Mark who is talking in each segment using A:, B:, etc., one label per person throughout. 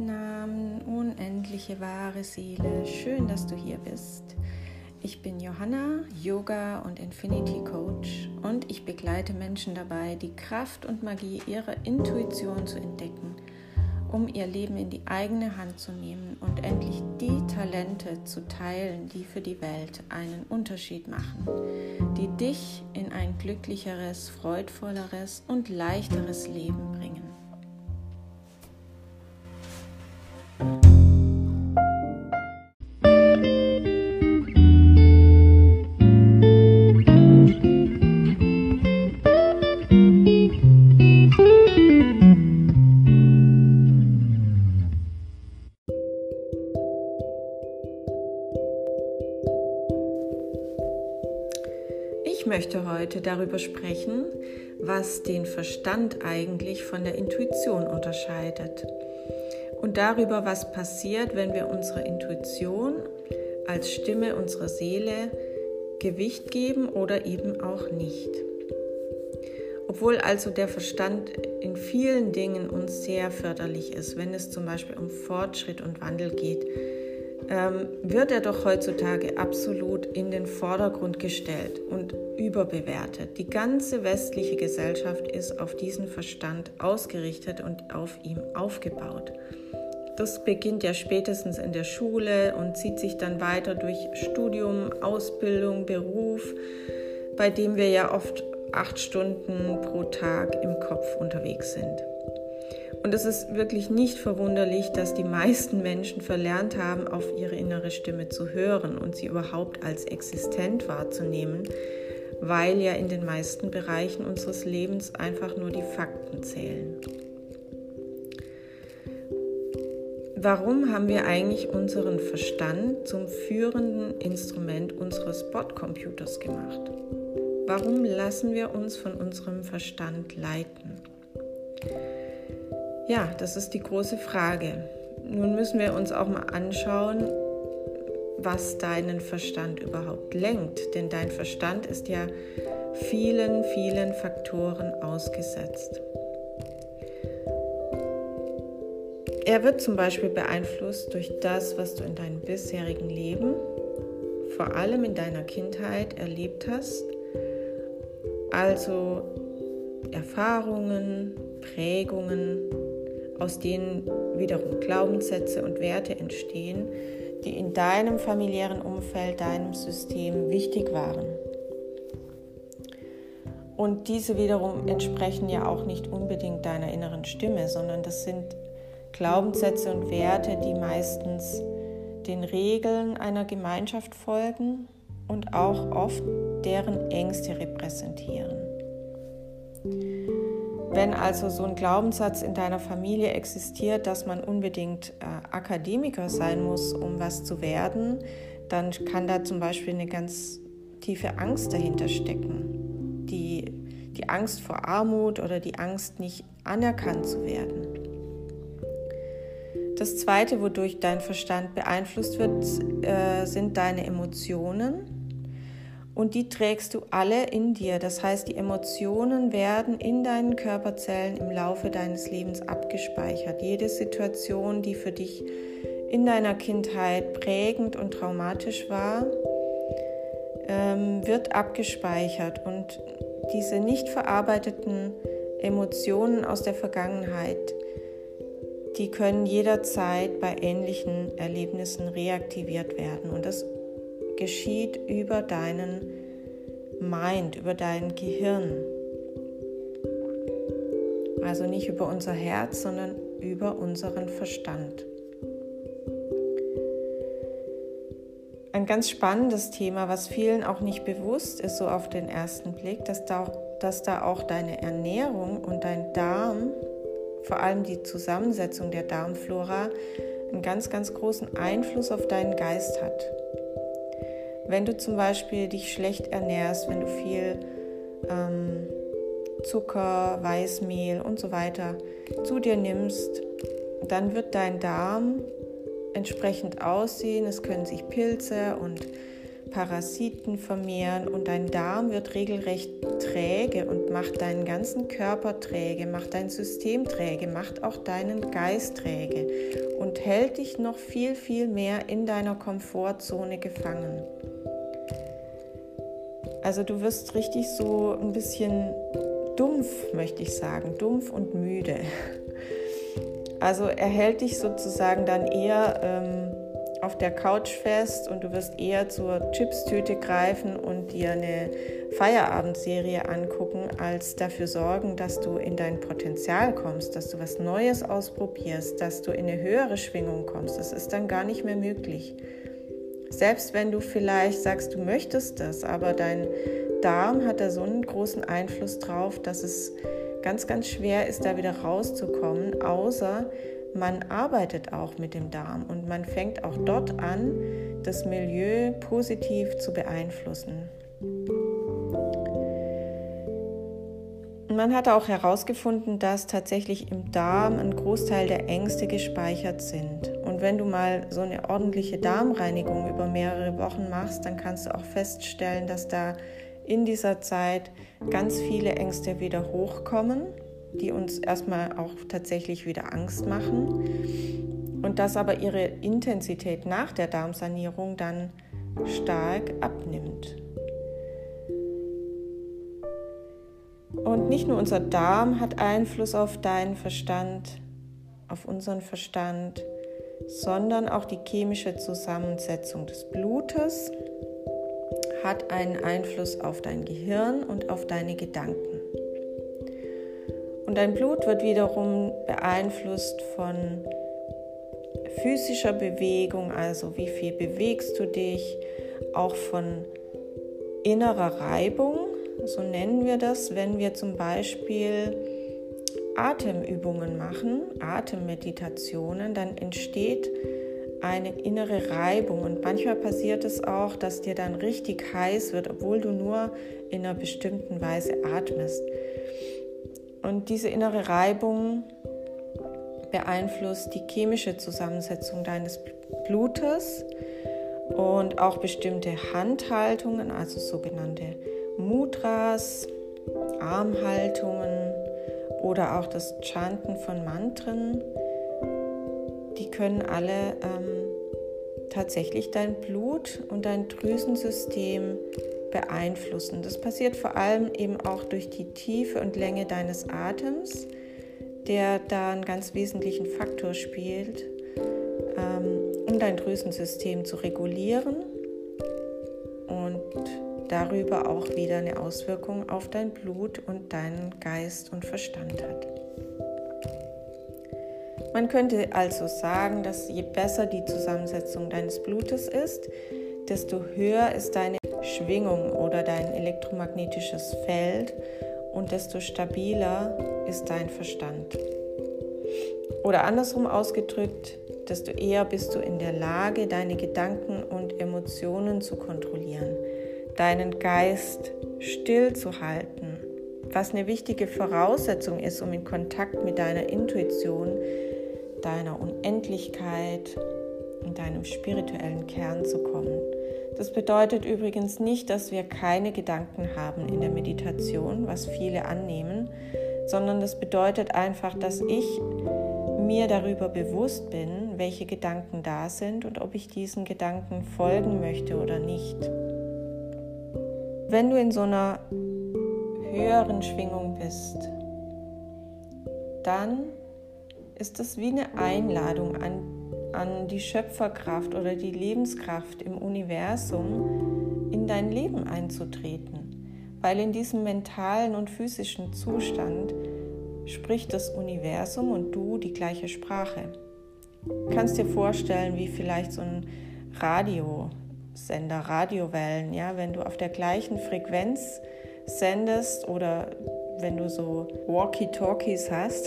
A: Lichtnamen, unendliche wahre Seele, schön, dass du hier bist. Ich bin Johanna, Yoga- und Infinity-Coach und ich begleite Menschen dabei, die Kraft und Magie ihrer Intuition zu entdecken, um ihr Leben in die eigene Hand zu nehmen und endlich die Talente zu teilen, die für die Welt einen Unterschied machen, die dich in ein glücklicheres, freudvolleres und leichteres Leben bringen. Ich möchte heute darüber sprechen, was den Verstand eigentlich von der Intuition unterscheidet und darüber, was passiert, wenn wir unserer Intuition als Stimme unserer Seele Gewicht geben oder eben auch nicht. Obwohl also der Verstand in vielen Dingen uns sehr förderlich ist, wenn es zum Beispiel um Fortschritt und Wandel geht, wird er doch heutzutage absolut in den Vordergrund gestellt und überbewertet. Die ganze westliche Gesellschaft ist auf diesen Verstand ausgerichtet und auf ihm aufgebaut. Das beginnt ja spätestens in der Schule und zieht sich dann weiter durch Studium, Ausbildung, Beruf, bei dem wir ja oft 8 Stunden pro Tag im Kopf unterwegs sind. Und es ist wirklich nicht verwunderlich, dass die meisten Menschen verlernt haben, auf ihre innere Stimme zu hören und sie überhaupt als existent wahrzunehmen, weil ja in den meisten Bereichen unseres Lebens einfach nur die Fakten zählen. Warum haben wir eigentlich unseren Verstand zum führenden Instrument unseres Bordcomputers gemacht? Warum lassen wir uns von unserem Verstand leiten? Ja, das ist die große Frage. Nun müssen wir uns auch mal anschauen, was deinen Verstand überhaupt lenkt. Denn dein Verstand ist ja vielen, vielen Faktoren ausgesetzt. Er wird zum Beispiel beeinflusst durch das, was du in deinem bisherigen Leben, vor allem in deiner Kindheit, erlebt hast. Also Erfahrungen, Prägungen, aus denen wiederum Glaubenssätze und Werte entstehen, die in deinem familiären Umfeld, deinem System wichtig waren. Und diese wiederum entsprechen ja auch nicht unbedingt deiner inneren Stimme, sondern das sind Glaubenssätze und Werte, die meistens den Regeln einer Gemeinschaft folgen und auch oft deren Ängste repräsentieren. Wenn also so ein Glaubenssatz in deiner Familie existiert, dass man unbedingt Akademiker sein muss, um was zu werden, dann kann da zum Beispiel eine ganz tiefe Angst dahinter stecken. Die Angst vor Armut oder die Angst, nicht anerkannt zu werden. Das Zweite, wodurch dein Verstand beeinflusst wird, sind deine Emotionen. Und die trägst du alle in dir. Das heißt, die Emotionen werden in deinen Körperzellen im Laufe deines Lebens abgespeichert. Jede Situation, die für dich in deiner Kindheit prägend und traumatisch war, wird abgespeichert. Und diese nicht verarbeiteten Emotionen aus der Vergangenheit, die können jederzeit bei ähnlichen Erlebnissen reaktiviert werden. Und das geschieht über deinen Mind, über dein Gehirn. Also nicht über unser Herz, sondern über unseren Verstand. Ein ganz spannendes Thema, was vielen auch nicht bewusst ist, so auf den ersten Blick, dass da auch deine Ernährung und dein Darm, vor allem die Zusammensetzung der Darmflora, einen ganz, ganz großen Einfluss auf deinen Geist hat. Wenn du zum Beispiel dich schlecht ernährst, wenn du viel Zucker, Weißmehl und so weiter zu dir nimmst, dann wird dein Darm entsprechend aussehen. Es können sich Pilze und Parasiten vermehren und dein Darm wird regelrecht träge und macht deinen ganzen Körper träge, macht dein System träge, macht auch deinen Geist träge und hält dich noch viel, viel mehr in deiner Komfortzone gefangen. Also du wirst richtig so ein bisschen dumpf, möchte ich sagen, dumpf und müde. Also er hält dich sozusagen dann eher auf der Couch fest und du wirst eher zur Chipstüte greifen und dir eine Feierabendserie angucken, als dafür sorgen, dass du in dein Potenzial kommst, dass du was Neues ausprobierst, dass du in eine höhere Schwingung kommst. Das ist dann gar nicht mehr möglich. Selbst wenn du vielleicht sagst, du möchtest das, aber dein Darm hat da so einen großen Einfluss drauf, dass es ganz, ganz schwer ist, da wieder rauszukommen, außer man arbeitet auch mit dem Darm und man fängt auch dort an, das Milieu positiv zu beeinflussen. Und man hat auch herausgefunden, dass tatsächlich im Darm ein Großteil der Ängste gespeichert sind. Und wenn du mal so eine ordentliche Darmreinigung über mehrere Wochen machst, dann kannst du auch feststellen, dass da in dieser Zeit ganz viele Ängste wieder hochkommen, die uns erstmal auch tatsächlich wieder Angst machen und dass aber ihre Intensität nach der Darmsanierung dann stark abnimmt. Und nicht nur unser Darm hat Einfluss auf deinen Verstand, auf unseren Verstand, sondern auch die chemische Zusammensetzung des Blutes hat einen Einfluss auf dein Gehirn und auf deine Gedanken. Und dein Blut wird wiederum beeinflusst von physischer Bewegung, also wie viel bewegst du dich, auch von innerer Reibung, so nennen wir das, wenn wir zum Beispiel Atemübungen machen, Atemmeditationen, dann entsteht eine innere Reibung und manchmal passiert es auch, dass dir dann richtig heiß wird, obwohl du nur in einer bestimmten Weise atmest. Und diese innere Reibung beeinflusst die chemische Zusammensetzung deines Blutes und auch bestimmte Handhaltungen, also sogenannte Mudras, Armhaltungen oder auch das Chanten von Mantren, die können alle tatsächlich dein Blut und dein Drüsensystem beeinflussen. Das passiert vor allem eben auch durch die Tiefe und Länge deines Atems, der da einen ganz wesentlichen Faktor spielt, um dein Drüsensystem zu regulieren und darüber auch wieder eine Auswirkung auf dein Blut und deinen Geist und Verstand hat. Man könnte also sagen, dass je besser die Zusammensetzung deines Blutes ist, desto höher ist deine Schwingung oder dein elektromagnetisches Feld und desto stabiler ist dein Verstand. Oder andersrum ausgedrückt, desto eher bist du in der Lage, deine Gedanken und Emotionen zu kontrollieren, deinen Geist stillzuhalten, was eine wichtige Voraussetzung ist, um in Kontakt mit deiner Intuition, deiner Unendlichkeit und deinem spirituellen Kern zu kommen. Das bedeutet übrigens nicht, dass wir keine Gedanken haben in der Meditation, was viele annehmen, sondern das bedeutet einfach, dass ich mir darüber bewusst bin, welche Gedanken da sind und ob ich diesen Gedanken folgen möchte oder nicht. Wenn du in so einer höheren Schwingung bist, dann ist das wie eine Einladung an die Schöpferkraft oder die Lebenskraft im Universum in dein Leben einzutreten. Weil in diesem mentalen und physischen Zustand spricht das Universum und du die gleiche Sprache. Du kannst dir vorstellen, wie vielleicht so ein Radiosender, Radiowellen, ja, wenn du auf der gleichen Frequenz sendest oder wenn du so Walkie-Talkies hast,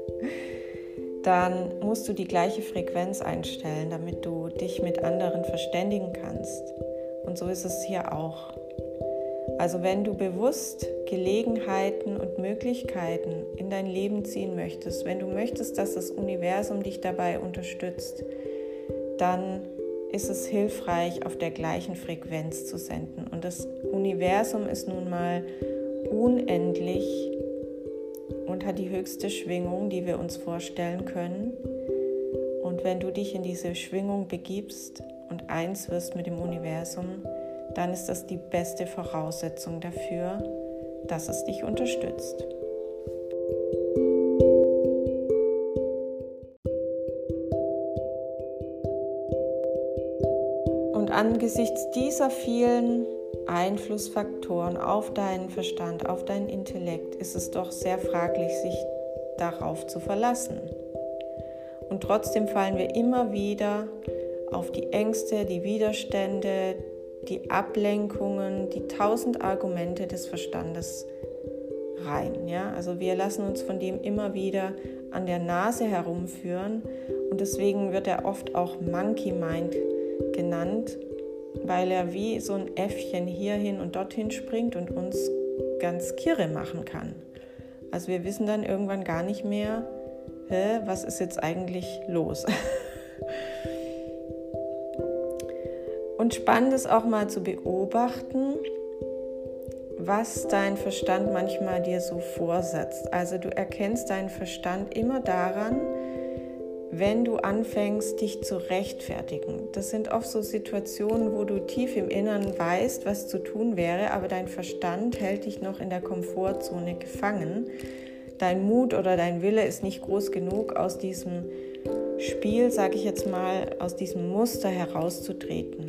A: dann musst du die gleiche Frequenz einstellen, damit du dich mit anderen verständigen kannst. Und so ist es hier auch. Also wenn du bewusst Gelegenheiten und Möglichkeiten in dein Leben ziehen möchtest, wenn du möchtest, dass das Universum dich dabei unterstützt, dann ist es hilfreich, auf der gleichen Frequenz zu senden. Und das Universum ist nun mal unendlich und hat die höchste Schwingung, die wir uns vorstellen können. Und wenn du dich in diese Schwingung begibst und eins wirst mit dem Universum, dann ist das die beste Voraussetzung dafür, dass es dich unterstützt. Und angesichts dieser vielen Einflussfaktoren auf deinen Verstand, auf deinen Intellekt, ist es doch sehr fraglich, sich darauf zu verlassen. Und trotzdem fallen wir immer wieder auf die Ängste, die Widerstände, die Ablenkungen, die 1000 Argumente des Verstandes rein. Ja? Also wir lassen uns von dem immer wieder an der Nase herumführen und deswegen wird er oft auch Monkey Mind genannt, weil er wie so ein Äffchen hierhin und dorthin springt und uns ganz kirre machen kann. Also wir wissen dann irgendwann gar nicht mehr, was ist jetzt eigentlich los? Und spannend ist auch mal zu beobachten, was dein Verstand manchmal dir so vorsetzt. Also du erkennst deinen Verstand immer daran, wenn du anfängst, dich zu rechtfertigen. Das sind oft so Situationen, wo du tief im Inneren weißt, was zu tun wäre, aber dein Verstand hält dich noch in der Komfortzone gefangen. Dein Mut oder dein Wille ist nicht groß genug, aus diesem Spiel, sage ich jetzt mal, aus diesem Muster herauszutreten.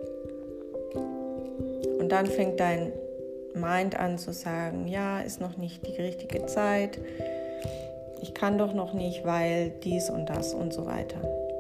A: Und dann fängt dein Mind an zu sagen, ja, ist noch nicht die richtige Zeit, ich kann doch noch nicht, weil dies und das und so weiter.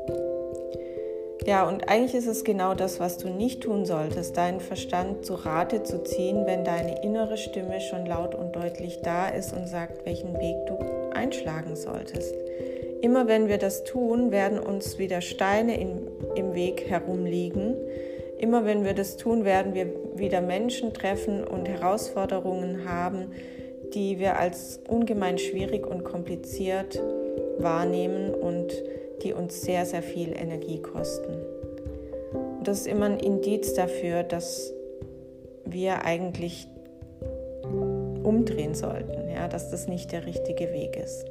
A: Ja, und eigentlich ist es genau das, was du nicht tun solltest, deinen Verstand zu Rate zu ziehen, wenn deine innere Stimme schon laut und deutlich da ist und sagt, welchen Weg du einschlagen solltest. Immer wenn wir das tun, werden uns wieder Steine im Weg herumliegen. Immer wenn wir das tun, werden wir wieder Menschen treffen und Herausforderungen haben, die wir als ungemein schwierig und kompliziert wahrnehmen und die uns sehr, sehr viel Energie kosten. Und das ist immer ein Indiz dafür, dass wir eigentlich umdrehen sollten, ja, dass das nicht der richtige Weg ist.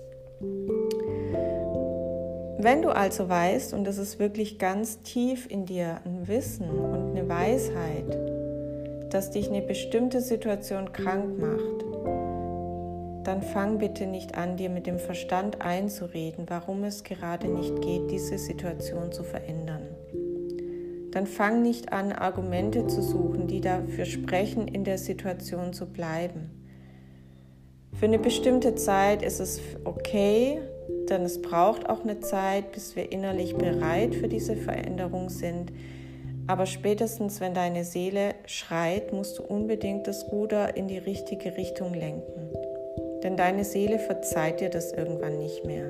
A: Wenn du also weißt, und das ist wirklich ganz tief in dir ein Wissen und eine Weisheit, dass dich eine bestimmte Situation krank macht, dann fang bitte nicht an, dir mit dem Verstand einzureden, warum es gerade nicht geht, diese Situation zu verändern. Dann fang nicht an, Argumente zu suchen, die dafür sprechen, in der Situation zu bleiben. Für eine bestimmte Zeit ist es okay, denn es braucht auch eine Zeit, bis wir innerlich bereit für diese Veränderung sind. Aber spätestens, wenn deine Seele schreit, musst du unbedingt das Ruder in die richtige Richtung lenken. Denn deine Seele verzeiht dir das irgendwann nicht mehr.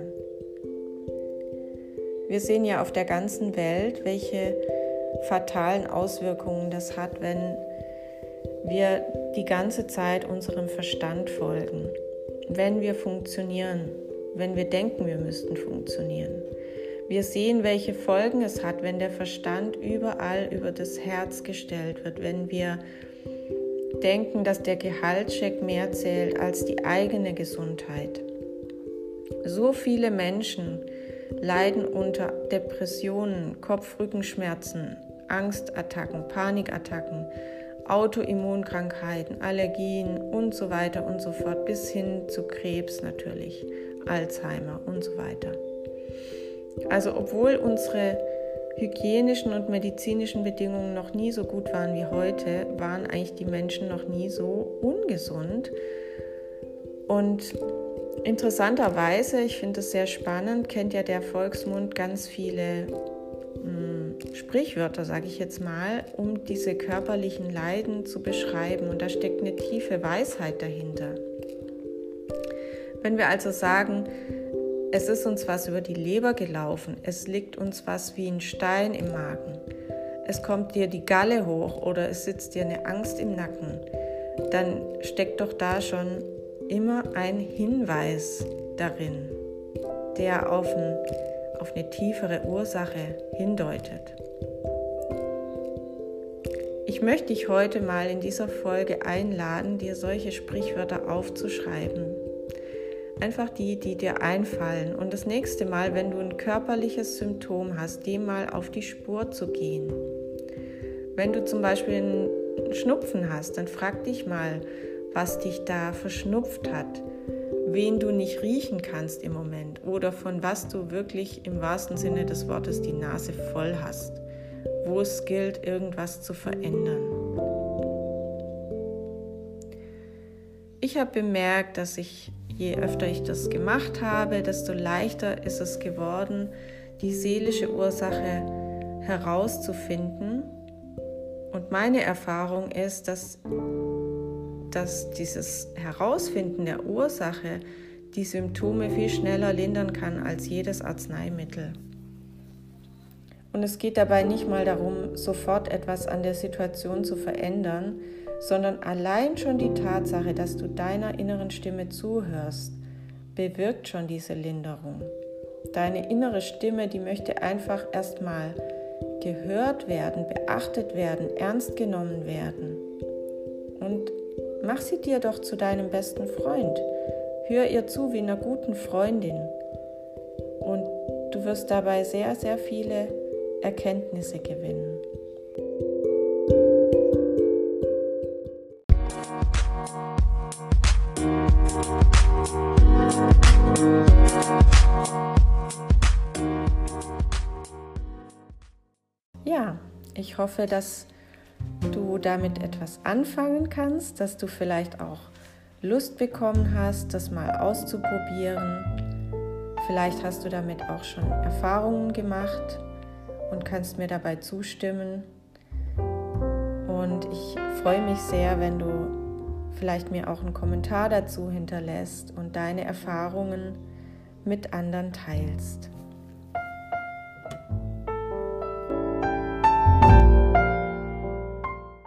A: Wir sehen ja auf der ganzen Welt, welche fatalen Auswirkungen das hat, wenn wir die ganze Zeit unserem Verstand folgen. Wenn wir funktionieren, wenn wir denken, wir müssten funktionieren. Wir sehen, welche Folgen es hat, wenn der Verstand überall über das Herz gestellt wird, wenn wir denken, dass der Gehaltscheck mehr zählt als die eigene Gesundheit. So viele Menschen leiden unter Depressionen, Kopf-Rückenschmerzen, Angstattacken, Panikattacken, Autoimmunkrankheiten, Allergien und so weiter und so fort, bis hin zu Krebs natürlich, Alzheimer und so weiter. Also obwohl unsere hygienischen und medizinischen Bedingungen noch nie so gut waren wie heute, waren eigentlich die Menschen noch nie so ungesund. Und interessanterweise, ich finde es sehr spannend, kennt ja der Volksmund ganz viele Sprichwörter, sage ich jetzt mal, um diese körperlichen Leiden zu beschreiben. Und da steckt eine tiefe Weisheit dahinter. Wenn wir also sagen, es ist uns was über die Leber gelaufen, es liegt uns was wie ein Stein im Magen, es kommt dir die Galle hoch oder es sitzt dir eine Angst im Nacken, dann steckt doch da schon immer ein Hinweis darin, der auf eine tiefere Ursache hindeutet. Ich möchte dich heute mal in dieser Folge einladen, dir solche Sprichwörter aufzuschreiben. Einfach die dir einfallen. Und das nächste Mal, wenn du ein körperliches Symptom hast, dem mal auf die Spur zu gehen. Wenn du zum Beispiel einen Schnupfen hast, dann frag dich mal, was dich da verschnupft hat, wen du nicht riechen kannst im Moment oder von was du wirklich im wahrsten Sinne des Wortes die Nase voll hast, wo es gilt, irgendwas zu verändern. Ich habe bemerkt, dass je öfter ich das gemacht habe, desto leichter ist es geworden, die seelische Ursache herauszufinden. Und meine Erfahrung ist, dass dieses Herausfinden der Ursache die Symptome viel schneller lindern kann als jedes Arzneimittel. Und es geht dabei nicht mal darum, sofort etwas an der Situation zu verändern, sondern allein schon die Tatsache, dass du deiner inneren Stimme zuhörst, bewirkt schon diese Linderung. Deine innere Stimme, die möchte einfach erstmal gehört werden, beachtet werden, ernst genommen werden. Und mach sie dir doch zu deinem besten Freund. Hör ihr zu wie einer guten Freundin. Und du wirst dabei sehr, sehr viele Erkenntnisse gewinnen. Ja, ich hoffe, dass du damit etwas anfangen kannst, dass du vielleicht auch Lust bekommen hast, das mal auszuprobieren. Vielleicht hast du damit auch schon Erfahrungen gemacht und kannst mir dabei zustimmen. Und ich freue mich sehr, wenn du vielleicht mir auch einen Kommentar dazu hinterlässt und deine Erfahrungen mit anderen teilst.